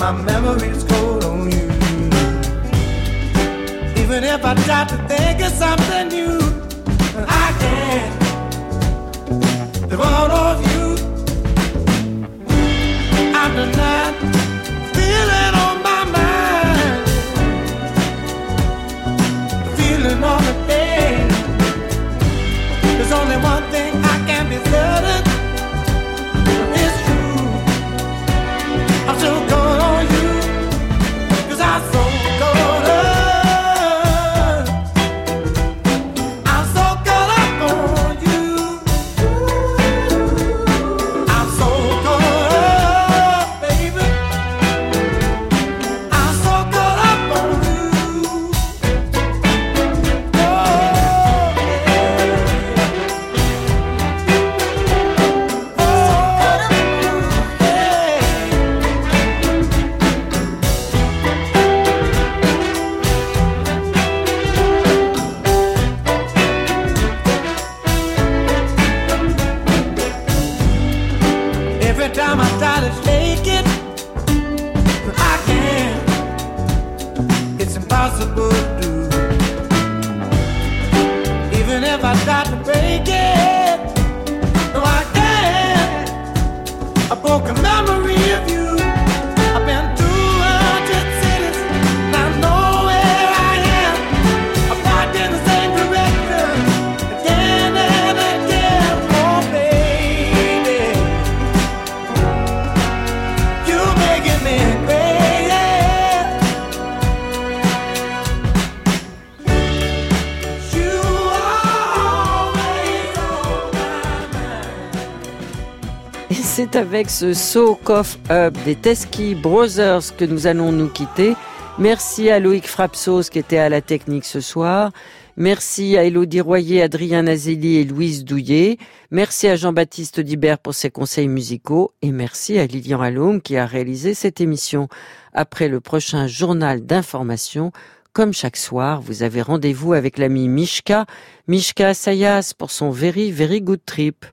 my memory's cold on you. Even if I try to think of something new, I can't. The thought of you, I'm denied, feeling on my mind, feeling on the day. There's only one thing I can be certain, it's true. I'm still going on you, 'cause I'm so caught up. I'm so caught up on you. I'm so caught up, baby. I'm so caught up on you. Oh, every time I try to shake it, I can't. It's impossible to do. Even if I try to break it, no, I can't. A broken memory of you. I've been to 100 cities, and I know where I am. I'm back in the same direction again and again. Oh, baby, you're making me crazy. You are always on my mind. Et c'est avec ce So Cough Up des Teskey Brothers que nous allons nous quitter. Merci à Loïc Frapsos qui était à la technique ce soir. Merci à Élodie Royer, Adrien Azéli et Louise Douillet. Merci à Jean-Baptiste Dibert pour ses conseils musicaux. Et merci à Lilian Allôme qui a réalisé cette émission. Après le prochain journal d'information, comme chaque soir, vous avez rendez-vous avec l'ami Mishka Sayas pour son Very Very Good Trip.